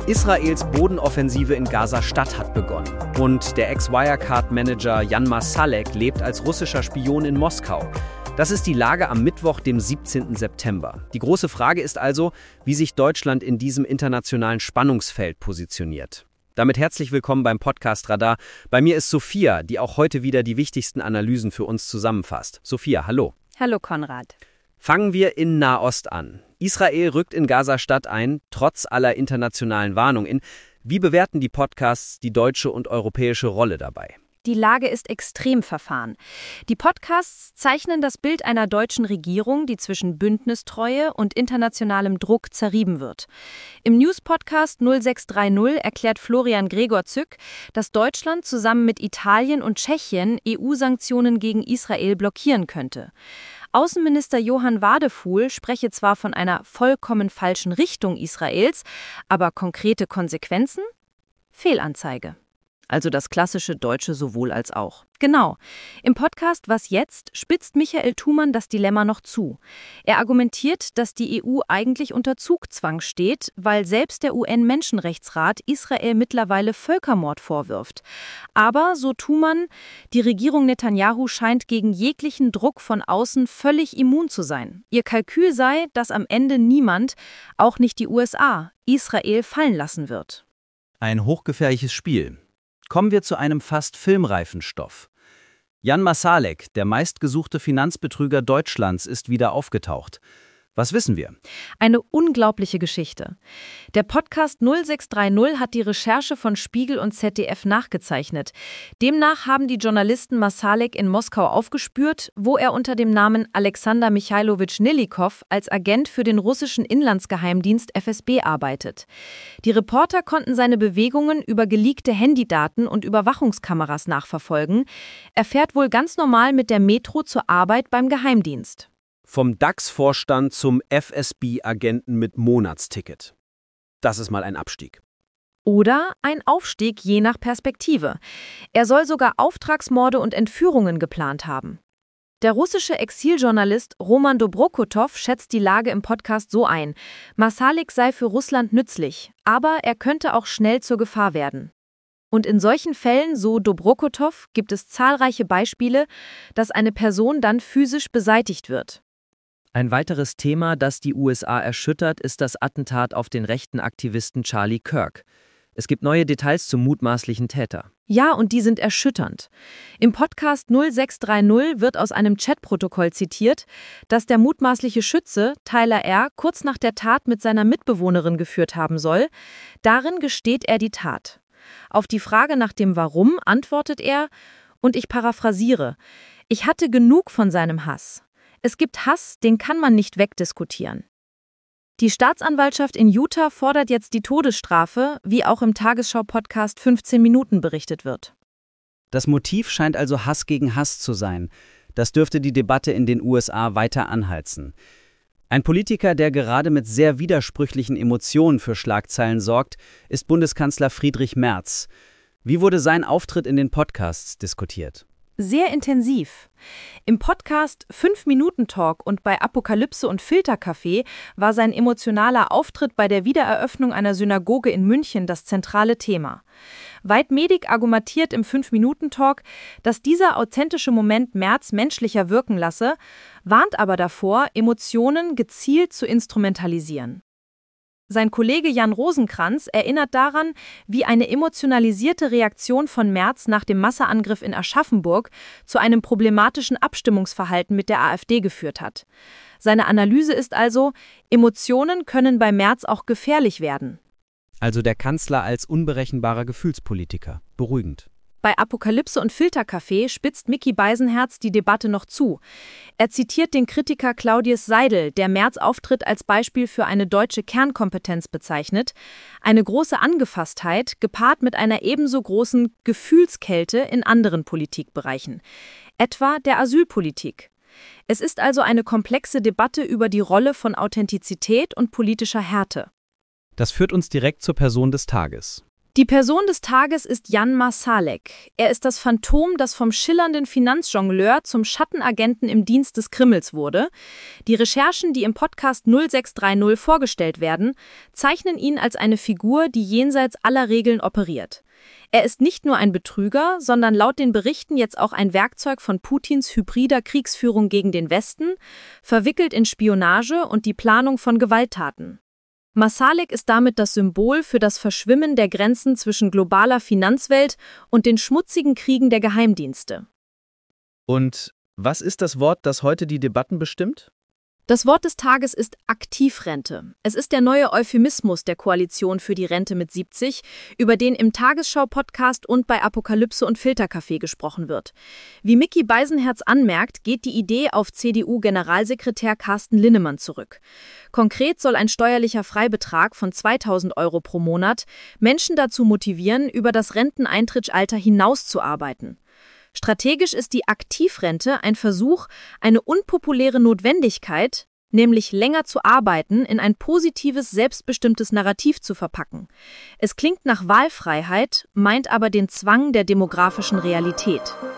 Israels Bodenoffensive in Gaza-Stadt hat begonnen. Und der Ex-Wirecard-Manager Jan Marsalek lebt als russischer Spion in Moskau. Das ist die Lage am Mittwoch, dem 17. September. Die große Frage ist also, wie sich Deutschland in diesem internationalen Spannungsfeld positioniert. Damit herzlich willkommen beim Podcast Radar. Bei mir ist Sophia, die auch heute wieder die wichtigsten Analysen für uns zusammenfasst. Sophia, hallo. Hallo Konrad. Fangen wir in Nahost an. Israel rückt in Gaza-Stadt ein, trotz aller internationalen Warnungen. Wie bewerten die Podcasts die deutsche und europäische Rolle dabei? Die Lage ist extrem verfahren. Die Podcasts zeichnen das Bild einer deutschen Regierung, die zwischen Bündnistreue und internationalem Druck zerrieben wird. Im News-Podcast 0630 erklärt Florian Gregorzück, dass Deutschland zusammen mit Italien und Tschechien EU-Sanktionen gegen Israel blockieren könnte. Außenminister Johann Wadefuhl spreche zwar von einer vollkommen falschen Richtung Israels, aber konkrete Konsequenzen? Fehlanzeige. Also das klassische deutsche sowohl als auch. Genau. Im Podcast Was jetzt spitzt Michael Thumann das Dilemma noch zu. Er argumentiert, dass die EU eigentlich unter Zugzwang steht, weil selbst der UN-Menschenrechtsrat Israel mittlerweile Völkermord vorwirft. Aber, so Thumann, die Regierung Netanyahu scheint gegen jeglichen Druck von außen völlig immun zu sein. Ihr Kalkül sei, dass am Ende niemand, auch nicht die USA, Israel fallen lassen wird. Ein hochgefährliches Spiel. Kommen wir zu einem fast filmreifen Stoff. Jan Marsalek, der meistgesuchte Finanzbetrüger Deutschlands, ist wieder aufgetaucht. Was wissen wir? Eine unglaubliche Geschichte. Der Podcast 0630 hat die Recherche von Spiegel und ZDF nachgezeichnet. Demnach haben die Journalisten Marsalek in Moskau aufgespürt, wo er unter dem Namen Alexander Michailowitsch Nilikow als Agent für den russischen Inlandsgeheimdienst FSB arbeitet. Die Reporter konnten seine Bewegungen über geleakte Handydaten und Überwachungskameras nachverfolgen. Er fährt wohl ganz normal mit der Metro zur Arbeit beim Geheimdienst. Vom DAX-Vorstand zum FSB-Agenten mit Monatsticket. Das ist mal ein Abstieg. Oder ein Aufstieg je nach Perspektive. Er soll sogar Auftragsmorde und Entführungen geplant haben. Der russische Exiljournalist Roman Dobrokotow schätzt die Lage im Podcast so ein: Marsalek sei für Russland nützlich, aber er könnte auch schnell zur Gefahr werden. Und in solchen Fällen, so Dobrokotow, gibt es zahlreiche Beispiele, dass eine Person dann physisch beseitigt wird. Ein weiteres Thema, das die USA erschüttert, ist das Attentat auf den rechten Aktivisten Charlie Kirk. Es gibt neue Details zum mutmaßlichen Täter. Ja, und die sind erschütternd. Im Podcast 0630 wird aus einem Chatprotokoll zitiert, das der mutmaßliche Schütze, Tyler R., kurz nach der Tat mit seiner Mitbewohnerin geführt haben soll. Darin gesteht er die Tat. Auf die Frage nach dem Warum antwortet er, und ich paraphrasiere: Ich hatte genug von seinem Hass. Es gibt Hass, den kann man nicht wegdiskutieren. Die Staatsanwaltschaft in Utah fordert jetzt die Todesstrafe, wie auch im Tagesschau-Podcast 15 Minuten berichtet wird. Das Motiv scheint also Hass gegen Hass zu sein. Das dürfte die Debatte in den USA weiter anheizen. Ein Politiker, der gerade mit sehr widersprüchlichen Emotionen für Schlagzeilen sorgt, ist Bundeskanzler Friedrich Merz. Wie wurde sein Auftritt in den Podcasts diskutiert? Sehr intensiv. Im Podcast 5-Minuten-Talk und bei Apokalypse und Filterkaffee war sein emotionaler Auftritt bei der Wiedereröffnung einer Synagoge in München das zentrale Thema. Veit Medig argumentiert im 5-Minuten-Talk, dass dieser authentische Moment Merz menschlicher wirken lasse, warnt aber davor, Emotionen gezielt zu instrumentalisieren. Sein Kollege Jan Rosenkrantz erinnert daran, wie eine emotionalisierte Reaktion von Merz nach dem Massenangriff in Aschaffenburg zu einem problematischen Abstimmungsverhalten mit der AfD geführt hat. Seine Analyse ist also: Emotionen können bei Merz auch gefährlich werden. Also der Kanzler als unberechenbarer Gefühlspolitiker. Beruhigend. Bei Apokalypse und Filterkaffee spitzt Micky Beisenherz die Debatte noch zu. Er zitiert den Kritiker Claudius Seidel, der Merz Auftritt als Beispiel für eine deutsche Kernkompetenz bezeichnet. Eine große Angefasstheit, gepaart mit einer ebenso großen Gefühlskälte in anderen Politikbereichen, etwa der Asylpolitik. Es ist also eine komplexe Debatte über die Rolle von Authentizität und politischer Härte. Das führt uns direkt zur Person des Tages. Die Person des Tages ist Jan Marsalek. Er ist das Phantom, das vom schillernden Finanzjongleur zum Schattenagenten im Dienst des Kremls wurde. Die Recherchen, die im Podcast 0630 vorgestellt werden, zeichnen ihn als eine Figur, die jenseits aller Regeln operiert. Er ist nicht nur ein Betrüger, sondern laut den Berichten jetzt auch ein Werkzeug von Putins hybrider Kriegsführung gegen den Westen, verwickelt in Spionage und die Planung von Gewalttaten. Marsalek ist damit das Symbol für das Verschwimmen der Grenzen zwischen globaler Finanzwelt und den schmutzigen Kriegen der Geheimdienste. Und was ist das Wort, das heute die Debatten bestimmt? Das Wort des Tages ist Aktivrente. Es ist der neue Euphemismus der Koalition für die Rente mit 70, über den im Tagesschau-Podcast und bei Apokalypse und Filterkaffee gesprochen wird. Wie Micky Beisenherz anmerkt, geht die Idee auf CDU-Generalsekretär Carsten Linnemann zurück. Konkret soll ein steuerlicher Freibetrag von 2.000 € pro Monat Menschen dazu motivieren, über das Renteneintrittsalter hinaus zu arbeiten. Strategisch ist die Aktivrente ein Versuch, eine unpopuläre Notwendigkeit, nämlich länger zu arbeiten, in ein positives, selbstbestimmtes Narrativ zu verpacken. Es klingt nach Wahlfreiheit, meint aber den Zwang der demografischen Realität.